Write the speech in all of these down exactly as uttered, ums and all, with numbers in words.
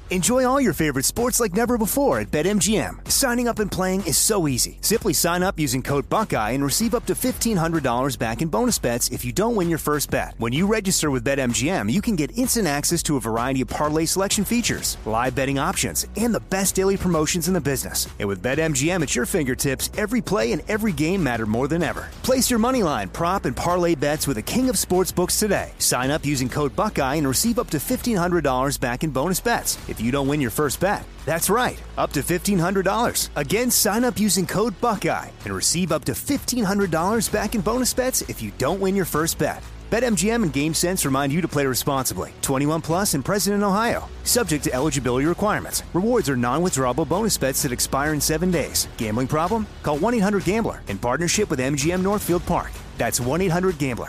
Enjoy all your favorite sports like never before at BetMGM. Signing up and playing is so easy. Simply sign up using code Buckeye and receive up to fifteen hundred dollars back in bonus bets if you don't win your first bet. When you register with BetMGM, you can get instant access to a variety of parlay selection features, live betting options, and the best daily promotions in the business. And with BetMGM at your fingertips, every play and every game matter more than ever. Place your moneyline, prop, and parlay bets with the king of sportsbooks today. Sign up using code Buckeye and receive up to fifteen hundred dollars back in bonus bets if you don't win your first bet. That's right, up to fifteen hundred dollars. Again, sign up using code Buckeye and receive up to fifteen hundred dollars back in bonus bets if you don't win your first bet. BetMGM and GameSense remind you to play responsibly. twenty-one plus and present in Ohio. Subject to eligibility requirements. Rewards are non-withdrawable bonus bets that expire in seven days. Gambling problem? Call one eight hundred gambler in partnership with M G M Northfield Park. That's one eight hundred gambler.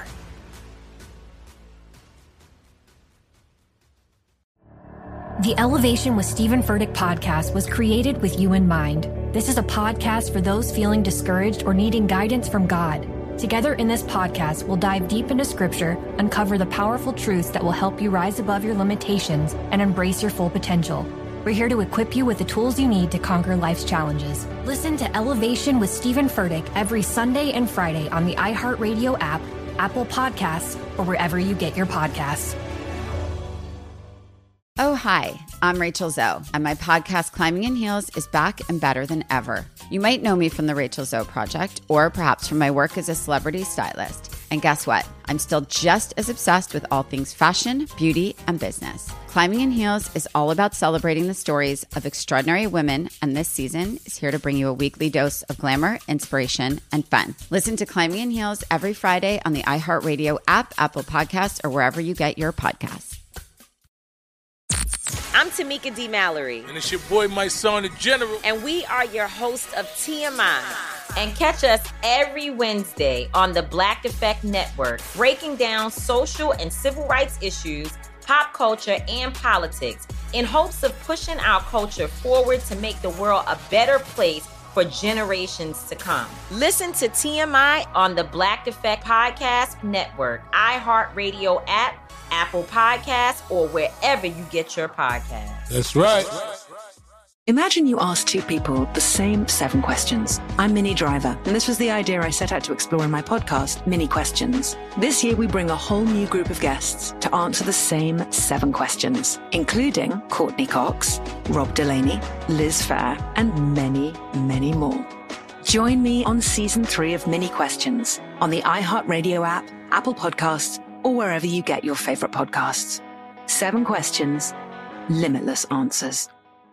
The Elevation with Stephen Furtick podcast was created with you in mind. This is a podcast for those feeling discouraged or needing guidance from God. Together in this podcast, we'll dive deep into scripture, uncover the powerful truths that will help you rise above your limitations and embrace your full potential. We're here to equip you with the tools you need to conquer life's challenges. Listen to Elevation with Stephen Furtick every Sunday and Friday on the iHeartRadio app, Apple Podcasts, or wherever you get your podcasts. Oh, hi, I'm Rachel Zoe, and my podcast, Climbing in Heels, is back and better than ever. You might know me from the Rachel Zoe Project, or perhaps from my work as a celebrity stylist. And guess what? I'm still just as obsessed with all things fashion, beauty, and business. Climbing in Heels is all about celebrating the stories of extraordinary women, and this season is here to bring you a weekly dose of glamour, inspiration, and fun. Listen to Climbing in Heels every Friday on the iHeartRadio app, Apple Podcasts, or wherever you get your podcasts. I'm Tamika D. Mallory. And it's your boy, my son, the General. And we are your hosts of T M I. And catch us every Wednesday on the Black Effect Network, breaking down social and civil rights issues, pop culture, and politics in hopes of pushing our culture forward to make the world a better place for generations to come. Listen to T M I on the Black Effect Podcast Network, iHeartRadio app, Apple Podcasts, or wherever you get your podcasts. That's right. Imagine you ask two people the same seven questions. I'm Minnie Driver, and this was the idea I set out to explore in my podcast, Minnie Questions. This year, we bring a whole new group of guests to answer the same seven questions, including Courtney Cox, Rob Delaney, Liz Phair, and many, many more. Join me on season three of Minnie Questions on the iHeartRadio app, Apple Podcasts, or wherever you get your favorite podcasts. Seven questions, limitless answers.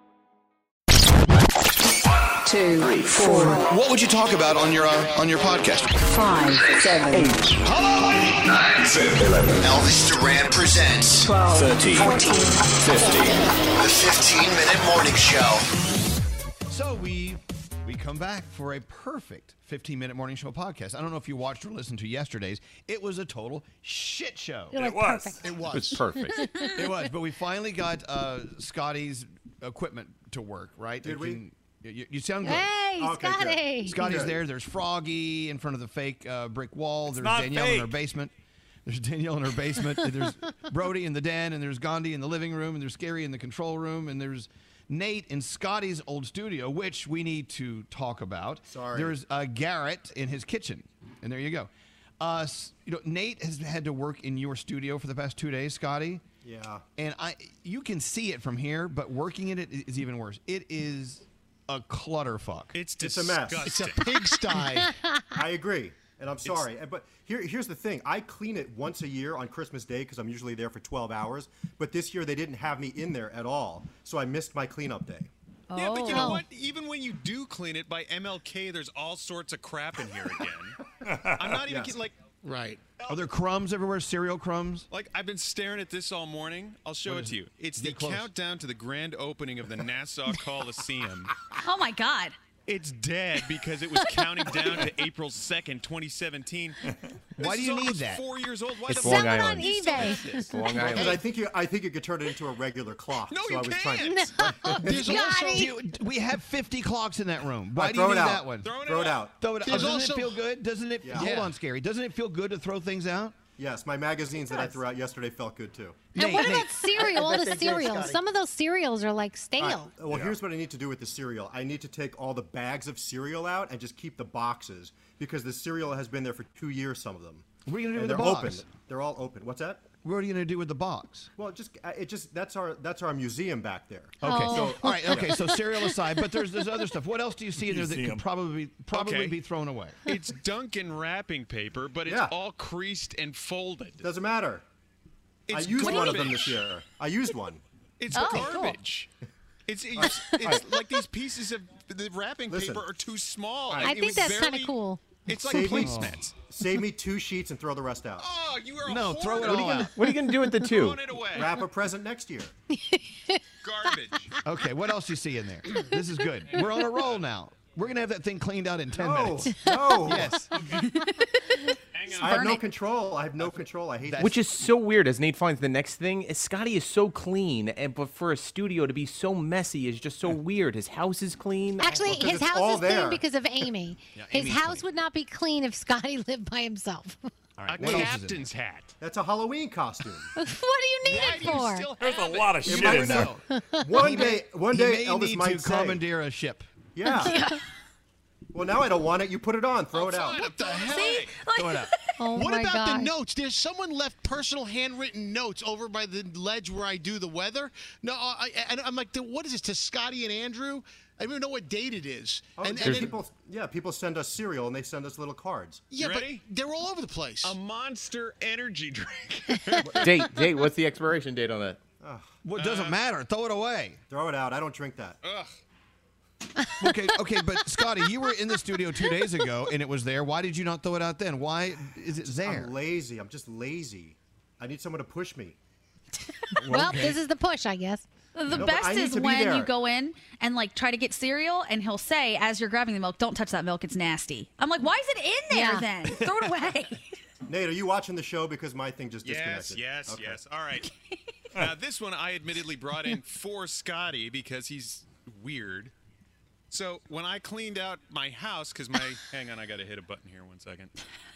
Two, three, four. What would you talk about on your uh, on your podcast? Five, seven, eight. Hello, nine, ten, eleven. Elvis Duran presents twelve, thirteen, fourteen, fifteen. The fifteen-minute morning show. So we we come back for a perfect fifteen-minute morning show podcast. I don't know if you watched or listened to yesterday's. It was a total shit show. It was. It was. Perfect. It was. It's perfect. It was. But we finally got uh, Scotty's equipment to work, right? Did It we? can- You, you sound good. Hey, Okay, Scotty. good. Scotty's Good. there. There's Froggy in front of the fake uh, brick wall. There's not Danielle in her fake. basement. There's Danielle in her basement. and there's Brody in the den, and there's Gandhi in the living room, and there's Scary in the control room, and there's Nate in Scotty's old studio, which we need to talk about. Sorry. There's uh, Garrett in his kitchen, and there you go. Uh, s- you know, Nate has had to work in your studio for the past two days, Scotty. Yeah. And I, you can see it from here, but working in it is even worse. It is a clutterfuck. It's It's a mess. disgusting. It's a pigsty. I agree, and I'm sorry. But here, here's the thing. I clean it once a year on Christmas Day because I'm usually there for twelve hours. But this year they didn't have me in there at all, so I missed my cleanup day. Yeah, but you know Oh. what? Even when you do clean it by M L K, there's all sorts of crap in here again. I'm not even Yes. kidding. Like, Right. Are there crumbs everywhere? Cereal crumbs? like I've been staring at this all morning. I'll show What it is to it? you. It's Get the close. countdown to the grand opening of the Nassau Coliseum. Oh, my God. It's dead because it was counting down to April second, twenty seventeen. Why do you This need is that? Four years old. Why It's the Long fuck Sell it on Island. do you still eBay. have this? Long Because I Island. think you, I think you could turn it into a regular clock. No, so you I was can't. trying. There's also, Scotty. do you- we have fifty clocks in that room. Why Right, do you throw need it out. that one? Throwing Throw it out. out. Throw it out. There's Doesn't also- it feel good? Doesn't it? Yeah. Hold Yeah. on, Scary. Doesn't it feel good to throw things out? Yes, my magazines that I threw out yesterday felt good too. And Nate, what Nate. about cereal? All I the bet they did, cereals. Scotty. Some of those cereals are like stale. All right, well, here's what I need to do with the cereal. I need to take all the bags of cereal out and just keep the boxes because the cereal has been there for two years. Some of them. What are you gonna do And with the they're box? open. They're all open. What's that? What are you going to do with the box? Well, just uh, it just that's our that's our museum back there. Okay, Oh. so all right, okay, so cereal aside, but there's there's other stuff. What else do you see in there that Museum. could probably probably Okay. be thrown away? It's Dunkin' wrapping paper, but it's Yeah. all creased and folded. Doesn't matter. It's I used one of them garbage. this year. I used one. It's Oh, cool. garbage. It's it's, it's like these pieces of the wrapping Listen. paper are too small. I It I think was that's kind barely- of cool. It's like Save me, placemats. save me two sheets and throw the rest out. Oh, you are a No, throw it hoarder. all out. What are you going to do with the two? Throwing it away. Wrap a present next year. Garbage. Okay, what else do you see in there? This is good. We're on a roll now. We're gonna have that thing cleaned out in ten No, minutes. no. Yes. I have no control. I have no control. I hate that. Which is so weird as Nate finds the next thing. is Scotty is so clean, and but for a studio to be so messy is just so weird. His house is clean. Actually, Well, 'cause his it's house all is there. clean because of Amy. his Amy's house clean. would not be clean if Scotty lived by himself. All A right, what else is in there? captain's hat. That's a Halloween costume. What do you need Why it do you for? still There's have a it? lot of shit might in there. One He day, may- one he day, may Elvis need might to say, commandeer a ship. "Yeah." Well, now I don't want it. You put it on. Throw it out. What the hell? See? Throw it out. Oh What my about God. the notes? There's someone left personal handwritten notes over by the ledge where I do the weather. No, I, and I'm like, what is this to Scotty and Andrew? I don't even know what date it is. Oh, and, and and then, people, yeah, people send us cereal and they send us little cards. yeah, Ready? but they're all over the place. A Monster energy drink. Date, date. What's the expiration date on that? Well, it doesn't matter. Throw it away. Throw it out. I don't drink that. Ugh. Okay, okay, but Scotty, you were in the studio two days ago and it was there. Why did you not throw it out then? Why is it there? I'm lazy. I'm just lazy. I need someone to push me. Well, this is the push, I guess. The No, but best I need is to be when there. you go in and like try to get cereal, and he'll say, as you're grabbing the milk, "Don't touch that milk; it's nasty." I'm like, "Why is it in there Yeah. then? Throw it away." Nate, are you watching the show? Because my thing just Yes, disconnected. yes, Okay. yes. All right. Now, this one I admittedly brought in for Scotty because he's weird. So when I cleaned out my house, because my hang on, I got to hit a button here. One second.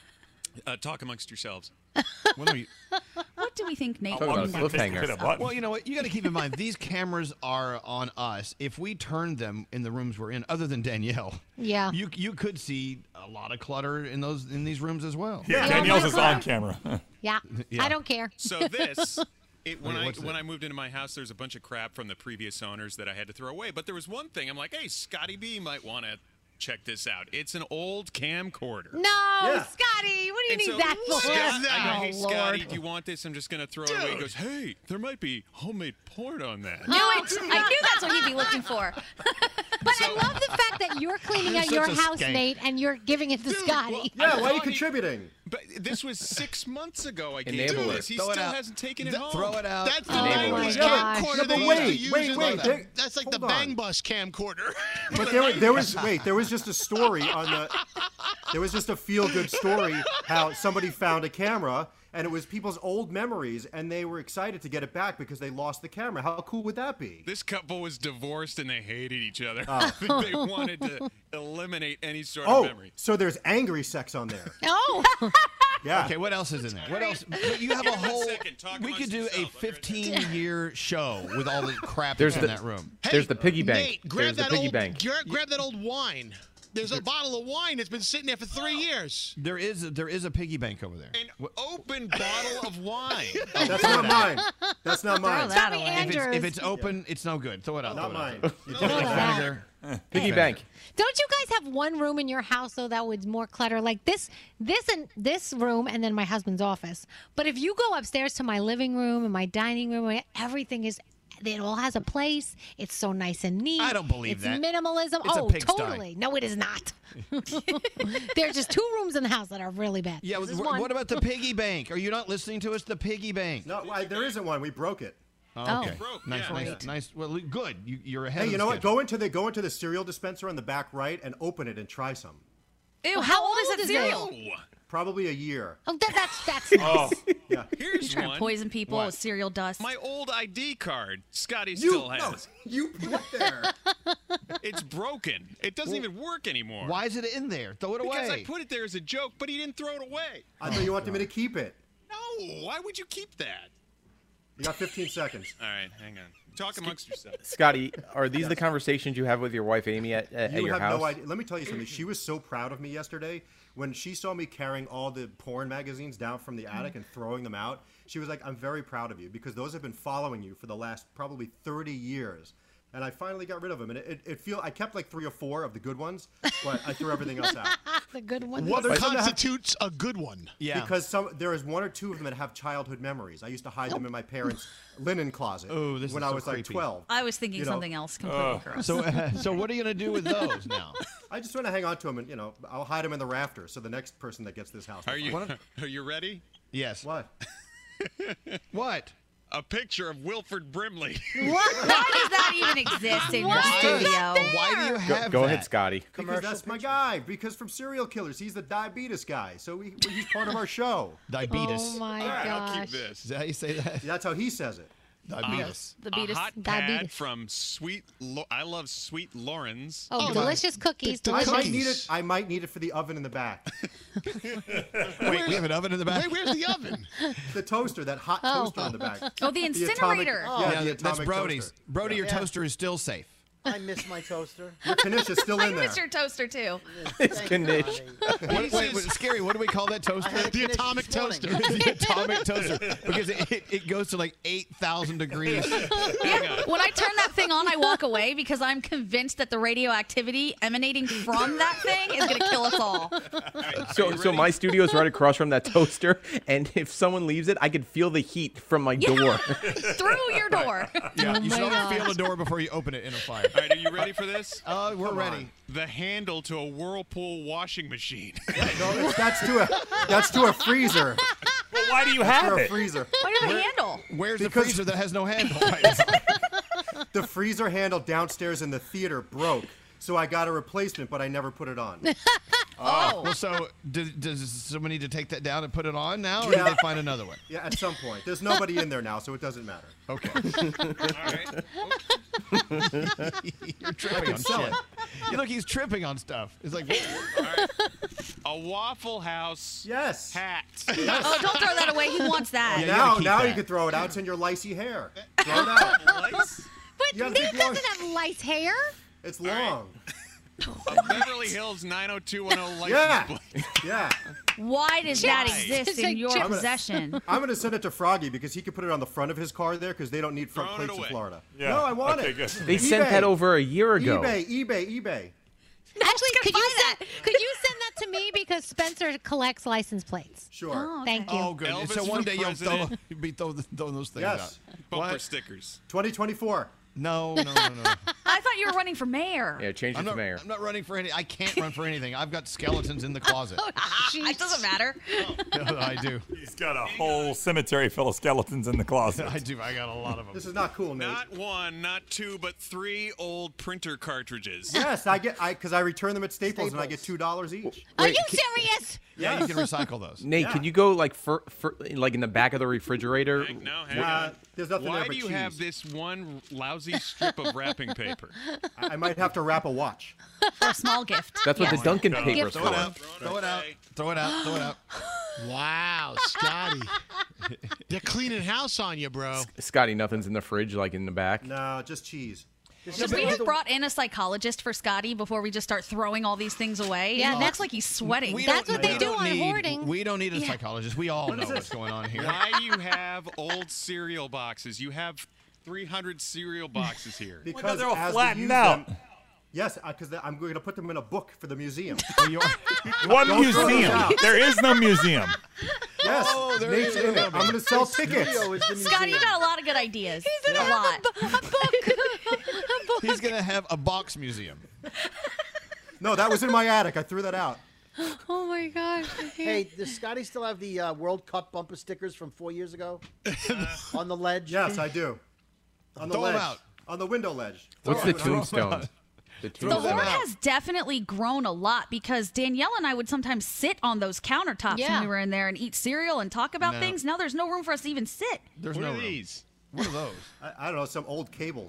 Uh, talk amongst yourselves. What are you- What do we think Nate? Talk about a cleaned out? cliffhanger. Hit a button. Well, you know what? You got to keep in mind these cameras are on us. If we turned them in the rooms we're in, other than Danielle, Yeah. you you could see a lot of clutter in those in these rooms as well. Yeah, Yeah, Danielle's my is God. on camera. Yeah. Yeah. I don't care. So this, it, when Wait, I what's when it? I moved into my house, there's a bunch of crap from the previous owners that I had to throw away. But there was one thing. I'm like, hey, Scotty B might want to check this out. It's an old camcorder. No, Yeah. Scotty, what do you And need so that for? Scott- I go, Oh, hey, Lord. Scotty, do you want this? I'm just going to throw it away. He goes, hey, there might be homemade porn on that. Knew it. I knew that's what he'd be looking for. But I love the fact that you're cleaning You're out your such a house, skank. Nate, and you're giving it to Scotty. Yeah, why are you Scotty- contributing? But this was six months ago I gave Enable him it. this. He Throw it still out. hasn't taken it Th- home. Throw it out. That's the Oh nineties my gosh. camcorder Yeah, they but used wait, to use wait, as wait, like- they- That's like the hold Bang on. Bus camcorder. But there, there was wait, there was just a story on the. There was just a feel-good story how somebody found a camera and it was people's old memories and they were excited to get it back because they lost the camera. How cool would that be? This couple was divorced and they hated each other. Oh. They wanted to eliminate any sort Oh, of memory. so there's angry sex on there. Oh, Yeah. Okay, what else is in there? What else? You have a Give it a whole. second. Talk We could amongst do a yourselves. I'll be right back. fifteen-year show with all the crap There's that's in the- that room. There's the piggy bank. Nate, grab There's the that piggy old, bank. gra- grab that old wine. There's a bottle of wine that's been sitting there for three years. There is there is a piggy bank over there. An open bottle of wine. That's not mine. That's not mine. that Probably away. If it's, if Andrew's. it's open, it's no good. Throw it out. Not throw it out. mine. You Throw like that. vinegar? Piggy bank. Don't you guys have one room in your house though that was more clutter? Like this, this and this room, and then my husband's office. But if you go upstairs to my living room and my dining room, my- everything is. It all has a place. It's so nice and neat. I don't believe it's that. minimalism. It's a oh, pigsty. totally. No, it is not. There's just two rooms in the house that are really bad. Yeah. This is wh- one. What about the piggy bank? Are you not listening to us? The piggy bank. No, why, there isn't one. We broke it. Oh, okay. Broke, Nice, yeah. nice, Great. nice. Well, good. You, you're ahead. Hey, of you the know what? schedule. Go into the go into the cereal dispenser on the back right and open it and try some. Ew, Well, how, how old is old that is it? cereal? Oh, Probably a year. Oh, that, that's that's nice. Yeah. here's Trying to one. poison people What? with cereal dust. My old I D card. Scotty You, still no, has. you put there. It's broken. It doesn't even work anymore. Why is it in there? Throw it Because away. I put it there as a joke, but he didn't throw it away. I thought you wanted me to keep it. No, No, why would you keep that? You got fifteen seconds. All right, hang on. Talk amongst yourselves. Scotty, are these the conversations you have with your wife Amy at, at You your have house? no idea. Let me tell you something. She was so proud of me yesterday when she saw me carrying all the porn magazines down from the attic and throwing them out. She was like, "I'm very proud of you because those have been following you for the last probably thirty years." And I finally got rid of them. And it, it, it feel I kept like three or four of the good ones, but I threw everything else out. The good one. What But some that have- constitutes a good one? Yeah. Because some there is one or two of them that have childhood memories. I used to hide them in my parents' linen closet Oh, this when is I so was like creepy. twelve. I was thinking You know, something else completely gross. So, uh, so what are you gonna do with those now? I just want to hang on to them, and you know, I'll hide them in the rafters. So the next person that gets this house. will Are you find them. are you ready? Yes. What? What? A picture of Wilford Brimley. What? Why does that even exist in your studio? Why do you Go, have go that? ahead, Scotty. Because that's my guy. Because from Serial Killers, he's the diabetes guy. So he, he's part of our show. Diabetes. Oh my All right, I'll gosh. keep this. Is that how you say that? That's how he says it. Diabetes. The A beatus. hot pad Diabetes. from Sweet. Lo- I love Sweet Lawrence. Oh, Oh, delicious cookies. the- the I Delicious. might need it. I might need it for the oven in the back. Wait, we have an oven in the back. Wait, where's the oven? The toaster, that hot Oh. toaster in the back. Oh, the atomic- incinerator. yeah, yeah, the that- that's atomic Brody's. toaster. Brody, your Yeah. toaster is still safe. I miss my toaster. Your knish is still I in there. miss your toaster too. It's Thank you, Knish. Bonnie. What, wait, wait, scary. What do we call that toaster? I had The Knish atomic this morning. toaster. the atomic toaster because it, it, it goes to like eight thousand degrees. Yeah. When I turn that thing on, I walk away because I'm convinced that the radioactivity emanating from that thing is going to kill us all. So, so my studio's right across from that toaster, and if someone leaves it, I could feel the heat from my door. Through your door. Yeah, you should my always feel gosh. the door before you open it in a fire. All right, are you ready for this? Uh, we're Come ready. on. The handle to a Whirlpool washing machine. No, it's, that's to a that's to a freezer. Well, why do you That's have to a it? freezer. Why do you have a handle? Where's the Because- freezer that has no handle? The freezer handle downstairs in the theater broke, so I got a replacement, but I never put it on. Oh. Well, so does, does someone need to take that down and put it on now, or Yeah. did they find another one? Yeah, at some point. There's nobody in there now, so it doesn't matter. Okay. All right. You're tripping on sell shit. it. You look, he's tripping on stuff. It's like, All right. A Waffle House Yes. hat. Oh, don't throw that away. He wants that. Yeah, you gotta now keep now that. you can throw it out. It's in your licey hair. Throw it out. Lights. But You gotta Nate think long- doesn't have lice hair. It's long. A Beverly Hills nine oh two one oh license Yeah. plate. Yeah. Why does that Why? exist It's in like your chips. possession? I'm going to send it to Froggy because he can put it on the front of his car there because they don't need front Throwing it plates in away. Florida. Yeah. No, I want Okay, it. good. They sent eBay. that over a year ago. eBay, eBay, eBay. Actually, could you buy send, could you send that to me because Spencer collects license plates? Sure. Oh, okay. Thank you. oh, good. Elvis so one for day you'll throw, president. you'll be throw, throw those things Yes. out. Bumper What? stickers. twenty twenty-four. No, no, no, no. I thought you were running for mayor. Yeah, change it I'm to not, mayor. I'm not running for any. I can't run for anything. I've got skeletons in the closet. It doesn't matter. No, I do. He's got a whole cemetery full of skeletons in the closet. I do. I got a lot of them. This is not cool, Nate. Not one, not two, but three old printer cartridges. Yes, I get I because I return them at Staples, and I get Staples. two dollars each. Are Wait, you can- serious? Yeah, you can recycle those. Nate, Yeah. could you go like for, for like in the back of the refrigerator? Hang- No, hang Uh, on. there's nothing Why there but do you cheese. have this one lousy strip of wrapping paper? I, I might have to wrap a watch. For a small gift. That's what Yes. the Duncan Go. paper's Throw it for. out. Throw it out. Throw it out. Throw it out. Wow, Scotty. They're cleaning house on you, bro. Scotty, nothing's in the fridge like in the back. No, just cheese. Should we have brought in a psychologist for Scotty before we just start throwing all these things away? Yeah, It that's- looks like he's sweating. We That's don't- what they we do don't on need, hoarding. We don't need a Yeah. psychologist. We all know what's going on here. Why do you have old cereal boxes? You have three hundred cereal boxes here. Because they're all as we flattened use out. them- yes, because I'm going to put them in a book for the museum. What Don't throw those museum? out. There is no museum. Yes, Oh, there Nate's is in it. a I'm going to sell tickets. Studio is the Scotty, you museum. got a lot of good ideas. He's a gonna lot. have a, bu- a book. a book. He's gonna have a box museum. No, that was in my attic. I threw that out. Oh my gosh. Hey, does Scotty still have the uh, World Cup bumper stickers from four years ago on the ledge? Yes, I do. On the Throw 'em ledge. out. On the window ledge. What's Throw the 'em out. tombstone? The The tombstone. them Lord out. has definitely grown a lot because Danielle and I would sometimes sit on those countertops Yeah. when we were in there and eat cereal and talk about No. things. Now there's no room for us to even sit. There's What no are room. these? What are those? I, I don't know, some old cables.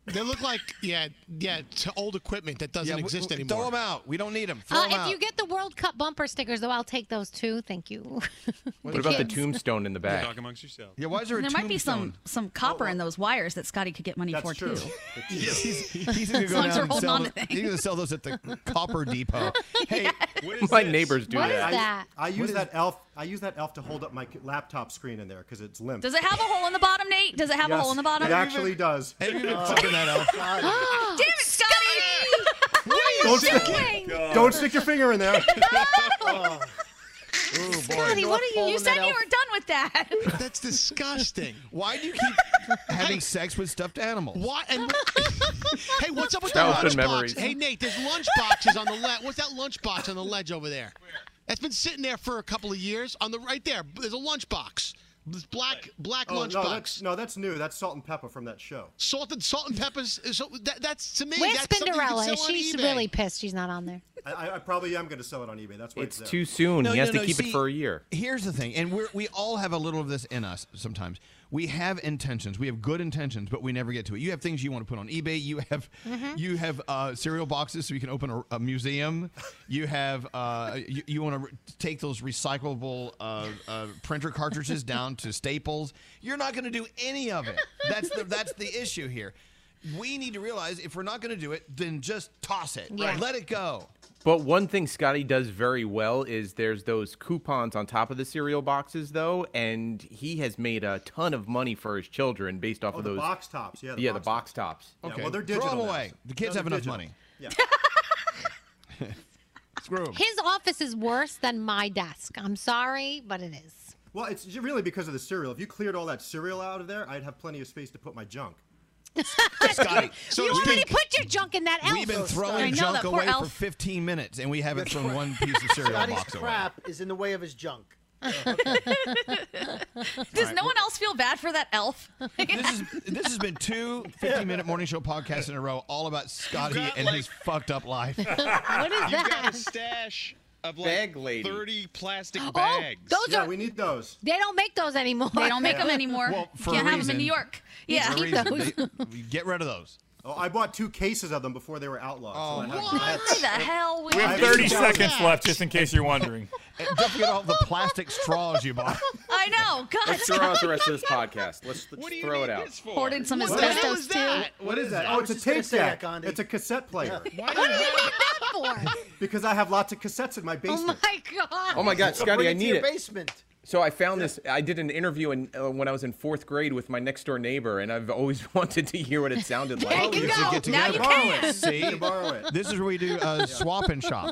They look like, yeah, yeah, to old equipment that doesn't Yeah, we- exist we- anymore. Throw them out. We don't need them. Throw Uh, them if out. you get the World Cup bumper stickers, though, I'll take those too. Thank you. What about the tombstone in the back? Talk amongst yourselves. Yeah, why is there a There might be some tombstone? some copper in those wires that Scotty could get money That's for true. too. he's he's going to As go long as down we're and holding sell on them. to He's going to sell those at the Copper Depot. Hey, My neighbors do What is that. that? I use What is- that elf. I use that elf to hold up my laptop screen in there because it's limp. Does it have a hole in the bottom, Nate? Does it have a Yes, hole in the bottom? It actually does. have you been fucking that elf? Damn it, Scotty! What are you Don't stick, doing? don't stick your finger in there. Oh, boy. Scotty, what are you? You in said that you were done with that. That's disgusting. Why do you keep having sex with stuffed animals? What? And hey, what's up with the Childhood lunchbox? memories. Hey, Nate, there's lunch boxes on the ledge. What's that lunch box on the ledge over there? That's been sitting there for a couple of years. On the right there, there's a lunch box. This black black Oh, lunch no, box. that's no, that's new. That's salt and pepper from that show. Salt and salt and peppers. So that, that's to me. Where's that's something you can Spinderella? sell on She's eBay. really pissed she's not on there. I, I, I probably am going to sell it on eBay. That's why It's it's, too soon. No, he has no, to no, keep see, it for a year. Here's the thing, and we're, we all have a little of this in us sometimes. We have intentions. We have good intentions, but we never get to it. You have things you want to put on eBay. You have Mm-hmm. you have uh, cereal boxes so you can open a, a museum. You have uh, you, you want to re- take those recyclable uh, uh, printer cartridges down to Staples. You're not going to do any of it. That's the that's the issue here. We need to realize if we're not going to do it, then just toss it. Yeah. Let it go. But one thing Scotty does very well is there's those coupons on top of the cereal boxes, though, and he has made a ton of money for his children based off Oh, of the those box tops. Yeah, the yeah, box the box tops. Yeah, Okay, well, they're throw digital them now. away. The kids No, have they're enough digital. money. Yeah. Screw 'em. His office is worse than my desk. I'm sorry, but it is. Well, it's really because of the cereal. If you cleared all that cereal out of there, I'd have plenty of space to put my junk. Scotty, so you we've already been- put your junk in that elf. We've been I throwing know, junk that poor away for elf. fifteen minutes, and we haven't thrown one piece of cereal Scotty's box away. crap is in the way of his junk. Does no one else feel bad for that elf? This is this has been two fifteen-minute morning show podcasts in a row, all about Scotty got, and like- his fucked up life. What is You got that? a stash of like Bag lady. thirty plastic Oh, bags. those Yeah, are. we need those. They don't make those anymore. They don't make them anymore. Well, for Can't a have them in reason. New York. For Yeah. a Keep reason. those. They- we get rid of those. Oh, I bought two cases of them before they were outlawed. Oh, so I have Why the hell? would We you have I do thirty didn't know that? seconds left, just in case you're wondering. And don't forget all the plastic straws you bought. I know. God. Let's throw out the rest of this podcast. Let's, let's What do you throw need it out. this for? Hoarded some What the hell asbestos is too. that? What is that? I Oh, was it's a just gonna tape say that, deck. Gandhi. It's a cassette player. What do you need that for? Because I have lots of cassettes in my Oh basement. my god. Oh my God, So Scotty, bring I it to need your it. basement. So I found this. I did an interview in, uh, when I was in fourth grade with my next door neighbor, and I've always wanted to hear what it sounded There like. you You go. should get Now together. you Borrow can. it. See? You borrow it. This is where we do uh, swap and shop.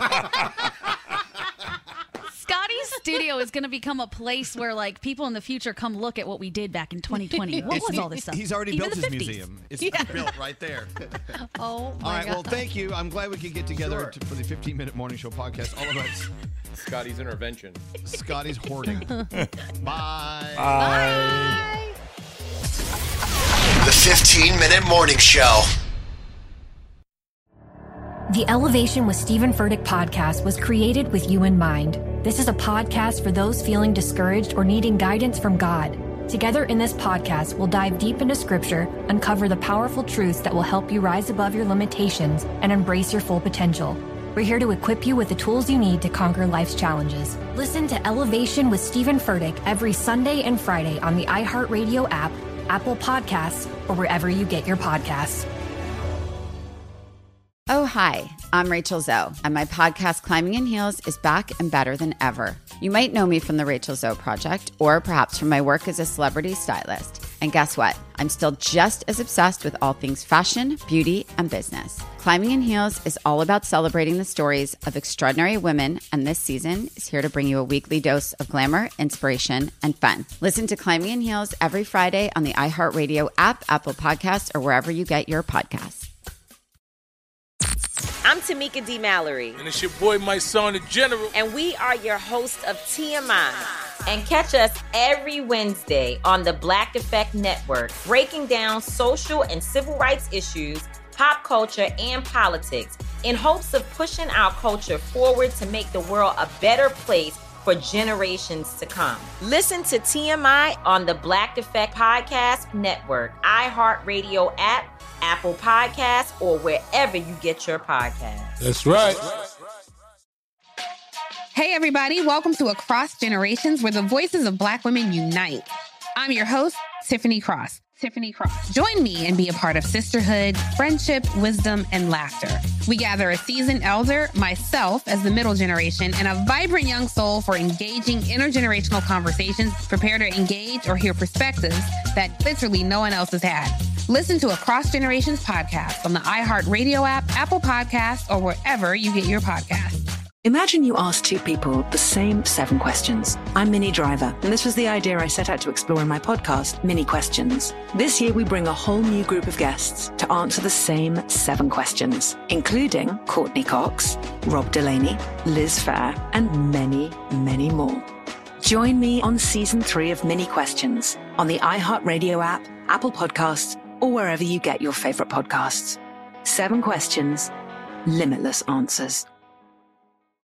Scotty's studio is going to become a place where like people in the future come look at what we did back in twenty twenty. What It's- was all this stuff? He's already Even built the his fifties. museum. It's Yeah. built right there. Oh All my right, god. well, thank you. I'm glad we could get together Sure. to, for the fifteen-minute morning show podcast all about Scotty's intervention. Scotty's hoarding. Bye. Bye. The fifteen minute morning show. The Elevation with Stephen Furtick podcast was created with you in mind. This is a podcast for those feeling discouraged or needing guidance from God. Together in this podcast, we'll dive deep into scripture, uncover the powerful truths that will help you rise above your limitations and embrace your full potential. We're here to equip you with the tools you need to conquer life's challenges. Listen to Elevation with Stephen Furtick every Sunday and Friday on the iHeartRadio app, Apple Podcasts, or wherever you get your podcasts. Oh, hi, I'm Rachel Zoe, and my podcast, Climbing in Heels, is back and better than ever. You might know me from the Rachel Zoe Project, or perhaps from my work as a celebrity stylist. And guess what? I'm still just as obsessed with all things fashion, beauty, and business. Climbing in Heels is all about celebrating the stories of extraordinary women, and this season is here to bring you a weekly dose of glamour, inspiration, and fun. Listen to Climbing in Heels every Friday on the iHeartRadio app, Apple Podcasts, or wherever you get your podcasts. I'm Tamika D. Mallory. And it's your boy, my son, the General. And we are your hosts of T M I. And catch us every Wednesday on the Black Effect Network, breaking down social and civil rights issues, pop culture, and politics in hopes of pushing our culture forward to make the world a better place for generations to come. Listen to T M I on the Black Effect Podcast Network, iHeartRadio app, Apple Podcasts, or wherever you get your podcasts. That's right. Hey, everybody. Welcome to Across Generations, where the voices of Black women unite. I'm your host, Tiffany Cross. Tiffany Cross. Join me and be a part of sisterhood, friendship, wisdom, and laughter. We gather a seasoned elder, myself as the middle generation, and a vibrant young soul for engaging intergenerational conversations. Prepare to engage or hear perspectives that literally no one else has had. Listen to Across Generations podcast on the iHeartRadio app, Apple Podcasts, or wherever you get your podcasts. Imagine you ask two people the same seven questions. I'm Minnie Driver, and this was the idea I set out to explore in my podcast, Mini Questions. This year, we bring a whole new group of guests to answer the same seven questions, including Courtney Cox, Rob Delaney, Liz Phair, and many, many more. Join me on season three of Mini Questions on the iHeartRadio app, Apple Podcasts, or wherever you get your favorite podcasts. Seven questions, limitless answers.